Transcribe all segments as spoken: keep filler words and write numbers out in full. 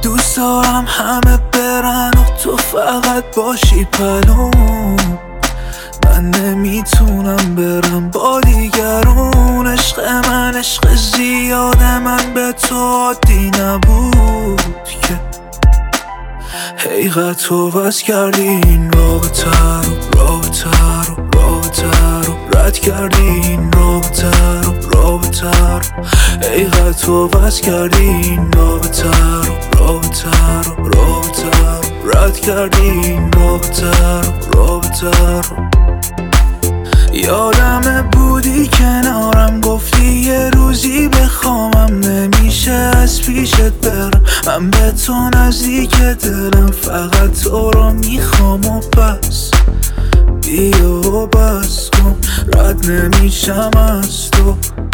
دوست دارم همه برن و تو فقط باشی پلوم. من نمیتونم برم با دیگرون. عشق من عشق زیاده، من به تو عادی نبود که حقیقت تو بس کردی این رابطه رو رابطه رو رابطه رو رد کردی این رابطه رو رابطه رو حقیقت تو بس کردی این رابطه رو رابطه رو رابطه رو رد کردی این رابطه رو رابطه رو. یادم بودی کنارم، گفتی یه روزی بخوامم، نمیشه از پیشت برم. من به تو نزدیک دلم، فقط تو رو میخوام و بس. بیا و بس کن، رد نمیشم از تو.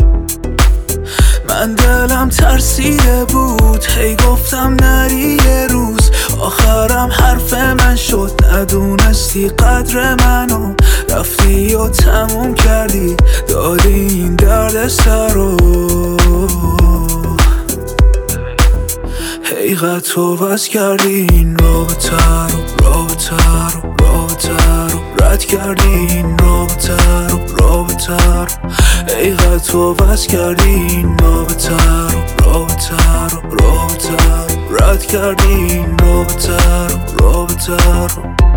من دلم ترسیده بود، هی گفتم نری یه روز. آخرم حرف من شد، ندونستی قدر منو. رفتی و تموم کردی، دادی این درد سر رو. حقیقت تو بس کردی این رابطه رو رابطه رو رابطه رو رد کردی این رابطه رو رابطه رو حقیقت تو بس کردی این رابطه رو رابطه رو رابطه رو رد کردی این رابطه رو رابطه رو.